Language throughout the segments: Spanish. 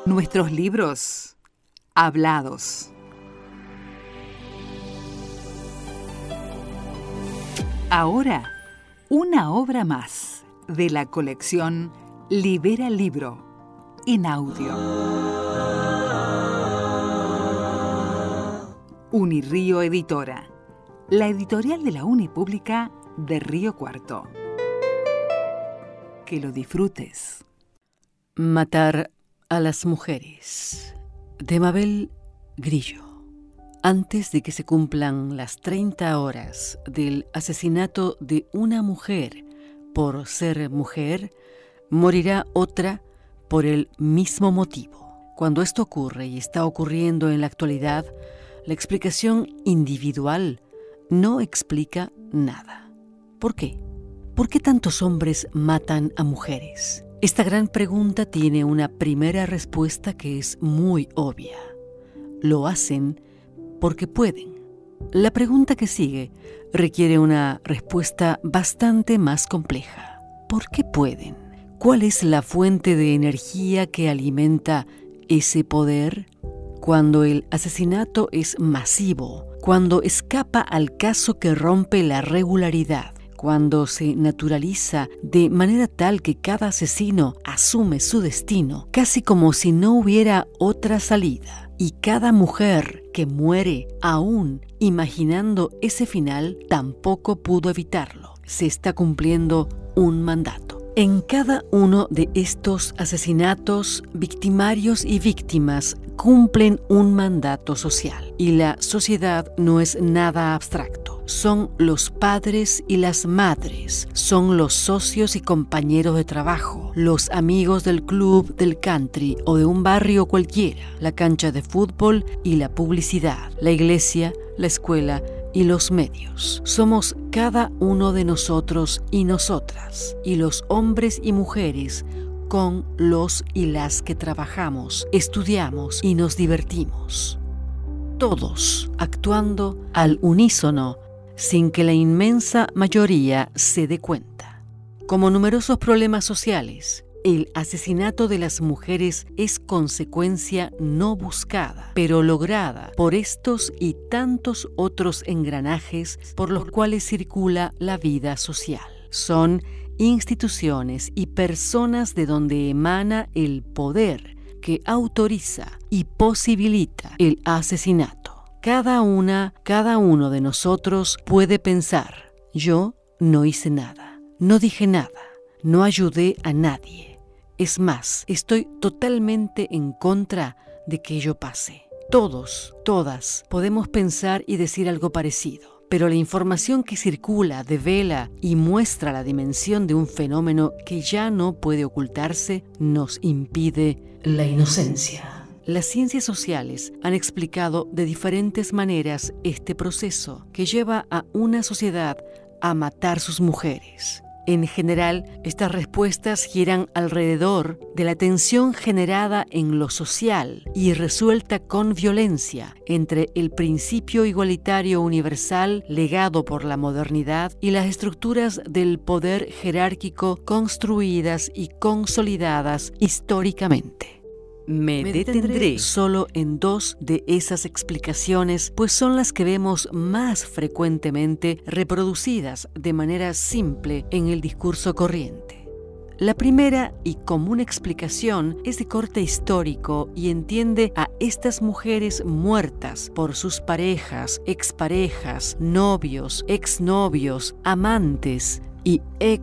Nuestros libros hablados. Ahora, una obra más de la colección Libera Libro en audio. Unirío Editora, la editorial de la Unipública de Río Cuarto. Que lo disfrutes. Matar a las mujeres, de Mabel Grillo. Antes de que se cumplan las 30 horas del asesinato de una mujer por ser mujer, morirá otra por el mismo motivo. Cuando esto ocurre y está ocurriendo en la actualidad, la explicación individual no explica nada. ¿Por qué? ¿Por qué tantos hombres matan a mujeres? Esta gran pregunta tiene una primera respuesta que es muy obvia. Lo hacen porque pueden. La pregunta que sigue requiere una respuesta bastante más compleja. ¿Por qué pueden? ¿Cuál es la fuente de energía que alimenta ese poder? Cuando el asesinato es masivo, cuando escapa al caso que rompe la regularidad, cuando se naturaliza de manera tal que cada asesino asume su destino, casi como si no hubiera otra salida, y cada mujer que muere aún imaginando ese final tampoco pudo evitarlo. Se está cumpliendo un mandato. En cada uno de estos asesinatos, victimarios y víctimas cumplen un mandato social, y la sociedad no es nada abstracto. Son los padres y las madres, son los socios y compañeros de trabajo, los amigos del club, del country o de un barrio cualquiera, la cancha de fútbol y la publicidad, la iglesia, la escuela y los medios. Somos cada uno de nosotros y nosotras, y los hombres y mujeres con los y las que trabajamos, estudiamos y nos divertimos. Todos actuando al unísono, sin que la inmensa mayoría se dé cuenta. Como numerosos problemas sociales, el asesinato de las mujeres es consecuencia no buscada, pero lograda por estos y tantos otros engranajes por los cuales circula la vida social. Son instituciones y personas de donde emana el poder que autoriza y posibilita el asesinato. Cada uno de nosotros puede pensar: yo no hice nada, no dije nada, no ayudé a nadie. Es más, estoy totalmente en contra de que ello pase. Todos, todas, podemos pensar y decir algo parecido, pero la información que circula devela y muestra la dimensión de un fenómeno que ya no puede ocultarse, nos impide la inocencia. Las ciencias sociales han explicado de diferentes maneras este proceso que lleva a una sociedad a matar sus mujeres. En general, estas respuestas giran alrededor de la tensión generada en lo social y resuelta con violencia entre el principio igualitario universal legado por la modernidad y las estructuras del poder jerárquico construidas y consolidadas históricamente. Me detendré solo en dos de esas explicaciones, pues son las que vemos más frecuentemente reproducidas de manera simple en el discurso corriente. La primera y común explicación es de corte histórico y entiende a estas mujeres muertas por sus parejas, exparejas, novios, exnovios, amantes y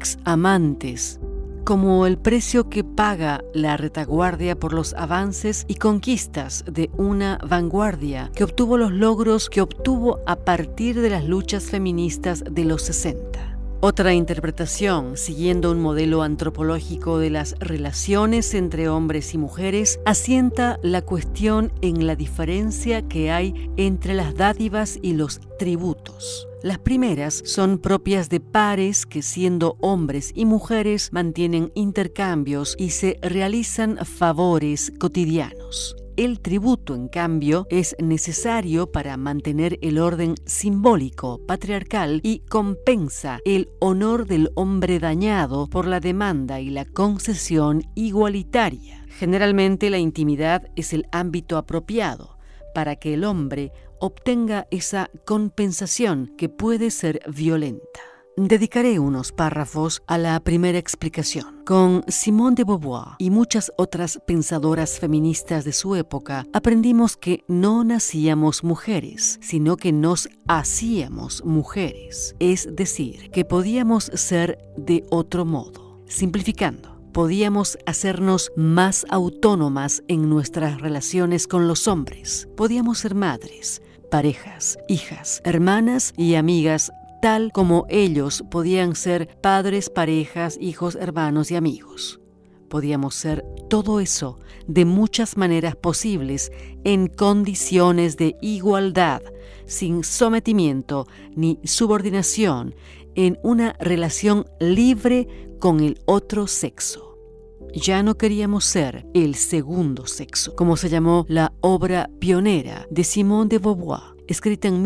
examantes, como el precio que paga la retaguardia por los avances y conquistas de una vanguardia que obtuvo los logros que obtuvo a partir de las luchas feministas de los 60. Otra interpretación, siguiendo un modelo antropológico de las relaciones entre hombres y mujeres, asienta la cuestión en la diferencia que hay entre las dádivas y los tributos. Las primeras son propias de pares que, siendo hombres y mujeres, mantienen intercambios y se realizan favores cotidianos. El tributo, en cambio, es necesario para mantener el orden simbólico patriarcal y compensa el honor del hombre dañado por la demanda y la concesión igualitaria, Generalmente la intimidad es el ámbito apropiado para que el hombre obtenga esa compensación que puede ser violenta. Dedicaré unos párrafos a la primera explicación. Con Simone de Beauvoir y muchas otras pensadoras feministas de su época, aprendimos que no nacíamos mujeres, sino que nos hacíamos mujeres. Es decir, que podíamos ser de otro modo. Simplificando, podíamos hacernos más autónomas en nuestras relaciones con los hombres. Podíamos ser madres, parejas, hijas, hermanas y amigas, tal como ellos podían ser padres, parejas, hijos, hermanos y amigos. Podíamos ser todo eso de muchas maneras posibles en condiciones de igualdad, sin sometimiento ni subordinación, en una relación libre con el otro sexo. Ya no queríamos ser el segundo sexo, como se llamó la obra pionera de Simone de Beauvoir, escrita en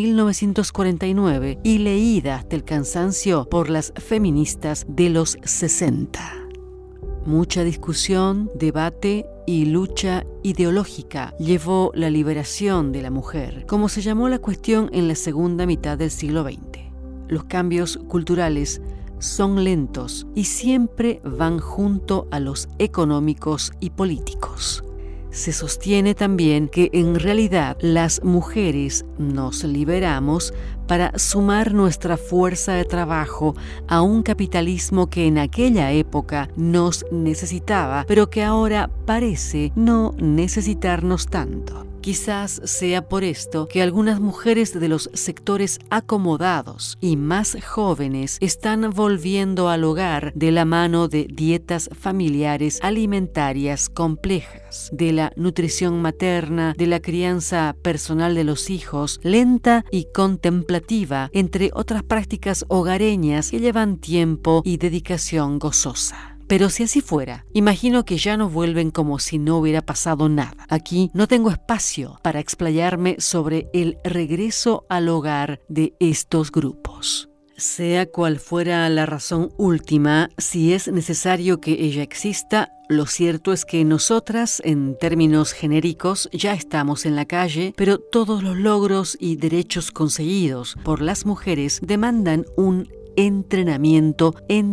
1949 y leída hasta el cansancio por las feministas de los 60. Mucha discusión, debate y lucha ideológica llevó la liberación de la mujer, como se llamó la cuestión en la segunda mitad del siglo XX. Los cambios culturales son lentos y siempre van junto a los económicos y políticos. Se sostiene también que en realidad las mujeres nos liberamos para sumar nuestra fuerza de trabajo a un capitalismo que en aquella época nos necesitaba, pero que ahora parece no necesitarnos tanto. Quizás sea por esto que algunas mujeres de los sectores acomodados y más jóvenes están volviendo al hogar de la mano de dietas familiares alimentarias complejas, de la nutrición materna, de la crianza personal de los hijos, lenta y contemplativa, entre otras prácticas hogareñas que llevan tiempo y dedicación gozosa. Pero si así fuera, imagino que ya no vuelven como si no hubiera pasado nada. Aquí no tengo espacio para explayarme sobre el regreso al hogar de estos grupos. Sea cual fuera la razón última, si es necesario que ella exista, lo cierto es que nosotras, en términos genéricos, ya estamos en la calle, pero todos los logros y derechos conseguidos por las mujeres demandan un entrenamiento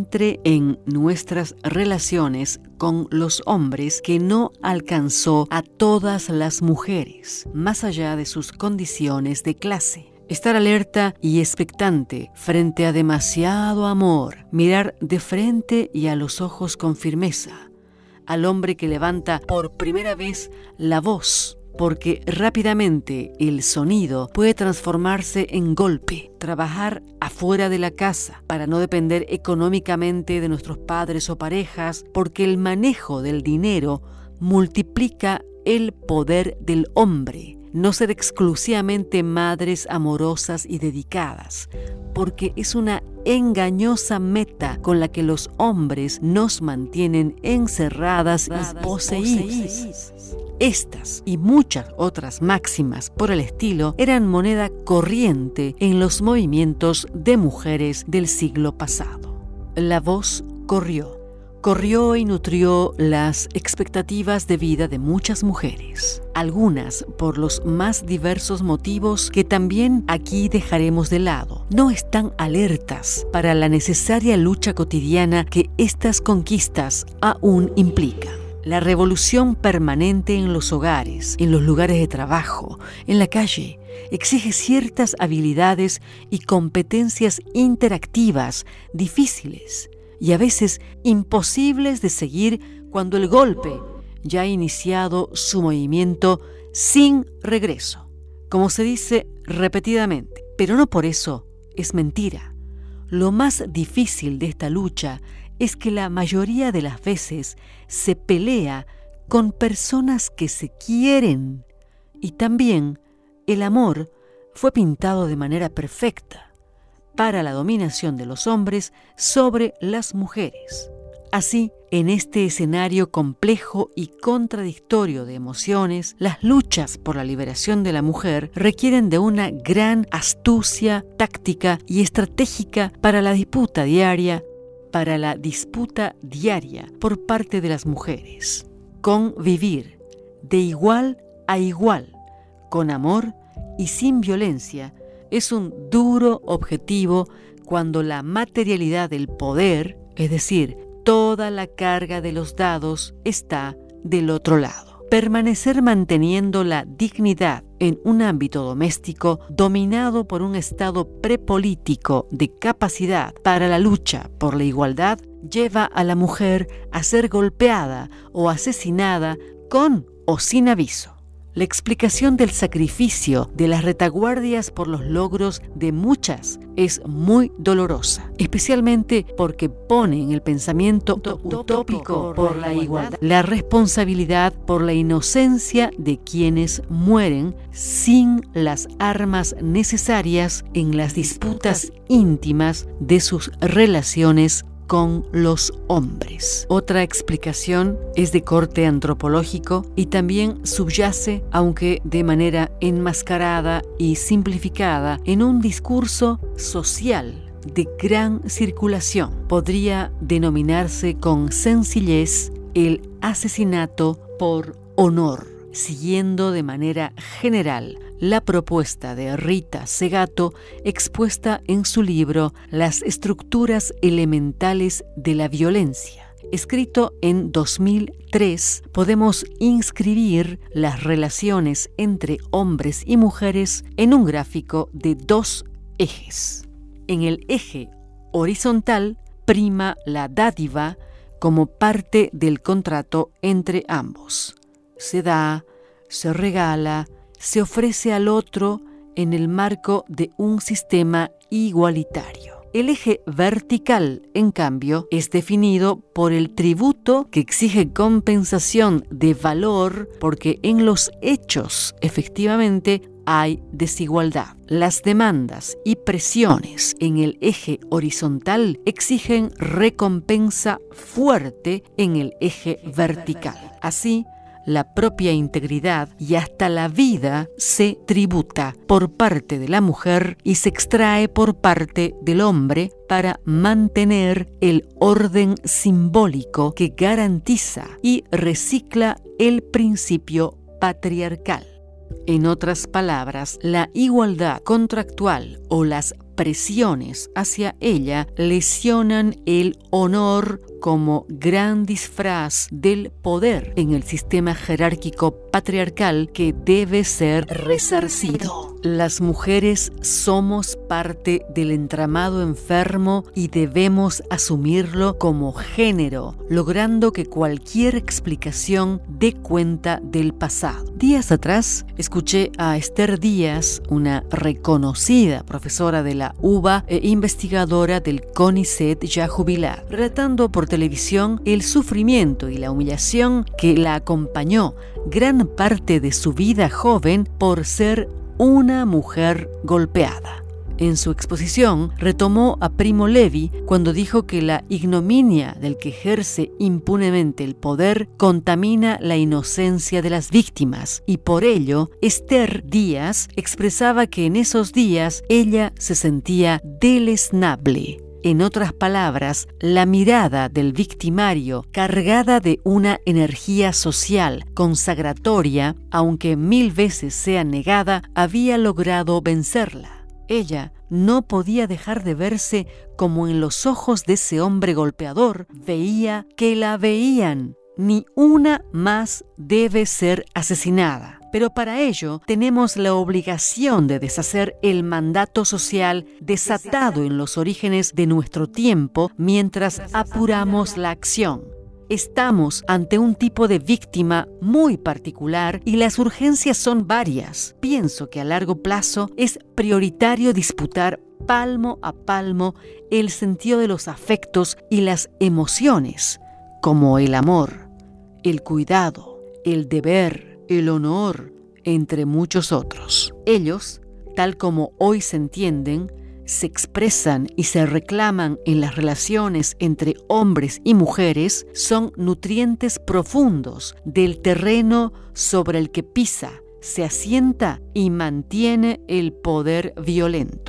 en nuestras relaciones con los hombres que no alcanzó a todas las mujeres, más allá de sus condiciones de clase. Estar alerta y expectante frente a demasiado amor, mirar de frente y a los ojos con firmeza al hombre que levanta por primera vez la voz, porque rápidamente el sonido puede transformarse en golpe. Trabajar afuera de la casa para no depender económicamente de nuestros padres o parejas, porque el manejo del dinero multiplica el poder del hombre. No ser exclusivamente madres amorosas y dedicadas, porque es una engañosa meta con la que los hombres nos mantienen encerradas y poseídas. Estas y muchas otras máximas por el estilo eran moneda corriente en los movimientos de mujeres del siglo pasado. La voz corrió y nutrió las expectativas de vida de muchas mujeres, algunas por los más diversos motivos que también aquí dejaremos de lado. No están alertas para la necesaria lucha cotidiana que estas conquistas aún implican. La revolución permanente en los hogares, en los lugares de trabajo, en la calle, exige ciertas habilidades y competencias interactivas difíciles y a veces imposibles de seguir cuando el golpe ya ha iniciado su movimiento sin regreso, como se dice repetidamente. Pero no por eso es mentira. Lo más difícil de esta lucha es que la mayoría de las veces se pelea con personas que se quieren, y también el amor fue pintado de manera perfecta para la dominación de los hombres sobre las mujeres. Así, en este escenario complejo y contradictorio de emociones, las luchas por la liberación de la mujer requieren de una gran astucia táctica y estratégica para la disputa diaria por parte de las mujeres. convivir de igual a igual, con amor y sin violencia, es un duro objetivo cuando la materialidad del poder, es decir, toda la carga de los dados, está del otro lado. Permanecer manteniendo la dignidad en un ámbito doméstico dominado por un estado prepolítico de capacidad para la lucha por la igualdad lleva a la mujer a ser golpeada o asesinada con o sin aviso. La explicación del sacrificio de las retaguardias por los logros de muchas es muy dolorosa, especialmente porque pone en el pensamiento utópico por la igualdad la responsabilidad por la inocencia de quienes mueren sin las armas necesarias en las disputas íntimas de sus relaciones con los hombres. Otra explicación es de corte antropológico y también subyace, aunque de manera enmascarada y simplificada, en un discurso social de gran circulación. Podría denominarse con sencillez el asesinato por honor, siguiendo de manera general la propuesta de Rita Segato expuesta en su libro Las estructuras elementales de la violencia. Escrito en 2003, podemos inscribir las relaciones entre hombres y mujeres en un gráfico de dos ejes. En el eje horizontal prima la dádiva como parte del contrato entre ambos. Se da, se regala, se ofrece al otro en el marco de un sistema igualitario. El eje vertical, en cambio, es definido por el tributo que exige compensación de valor porque en los hechos, efectivamente, hay desigualdad. Las demandas y presiones en el eje horizontal exigen recompensa fuerte en el eje vertical. Así, la propia integridad y hasta la vida se tributa por parte de la mujer y se extrae por parte del hombre para mantener el orden simbólico que garantiza y recicla el principio patriarcal. En otras palabras, la igualdad contractual o las presiones hacia ella lesionan el honor como gran disfraz del poder en el sistema jerárquico patriarcal que debe ser resarcido. Las mujeres somos parte del entramado enfermo y debemos asumirlo como género, logrando que cualquier explicación dé cuenta del pasado. Días atrás escuché a Esther Díaz, una reconocida profesora de la UBA e investigadora del CONICET ya jubilada, relatando por televisión el sufrimiento y la humillación que la acompañó gran parte de su vida joven por ser una mujer golpeada. En su exposición retomó a Primo Levi cuando dijo que la ignominia del que ejerce impunemente el poder contamina la inocencia de las víctimas y por ello Esther Díaz expresaba que en esos días ella se sentía deleznable. En otras palabras, la mirada del victimario, cargada de una energía social consagratoria, aunque 1000 veces sea negada, había logrado vencerla. Ella no podía dejar de verse como en los ojos de ese hombre golpeador veía que la veían. Ni una más debe ser asesinada. Pero para ello tenemos la obligación de deshacer el mandato social desatado en los orígenes de nuestro tiempo mientras apuramos la acción. Estamos ante un tipo de víctima muy particular y las urgencias son varias. Pienso que a largo plazo es prioritario disputar palmo a palmo el sentido de los afectos y las emociones, como el amor, el cuidado, el deber, el honor, entre muchos otros. Ellos, tal como hoy se entienden, se expresan y se reclaman en las relaciones entre hombres y mujeres, son nutrientes profundos del terreno sobre el que pisa, se asienta y mantiene el poder violento.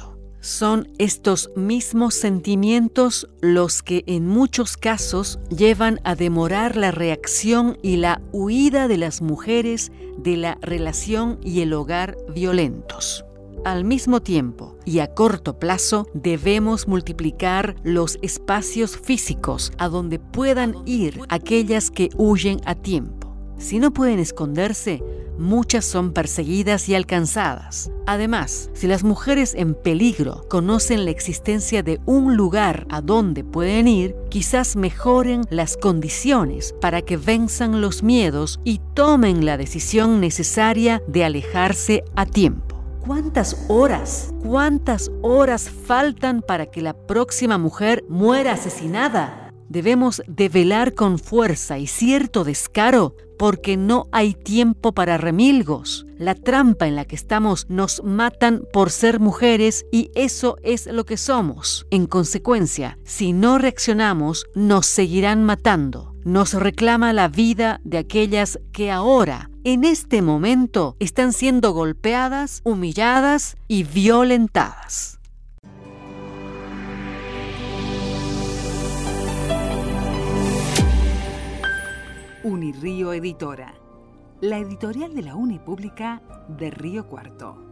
Son estos mismos sentimientos los que en muchos casos llevan a demorar la reacción y la huida de las mujeres de la relación y el hogar violentos. Al mismo tiempo y a corto plazo debemos multiplicar los espacios físicos a donde puedan ir aquellas que huyen a tiempo. Si no pueden esconderse, muchas son perseguidas y alcanzadas. Además, si las mujeres en peligro conocen la existencia de un lugar a donde pueden ir, quizás mejoren las condiciones para que venzan los miedos y tomen la decisión necesaria de alejarse a tiempo. ¿Cuántas horas faltan para que la próxima mujer muera asesinada? Debemos de velar con fuerza y cierto descaro porque no hay tiempo para remilgos. La trampa en la que estamos nos matan por ser mujeres y eso es lo que somos. En consecuencia, si no reaccionamos, nos seguirán matando. Nos reclama la vida de aquellas que ahora, en este momento, están siendo golpeadas, humilladas y violentadas. Unirío Editora, la editorial de la Unipública de Río Cuarto.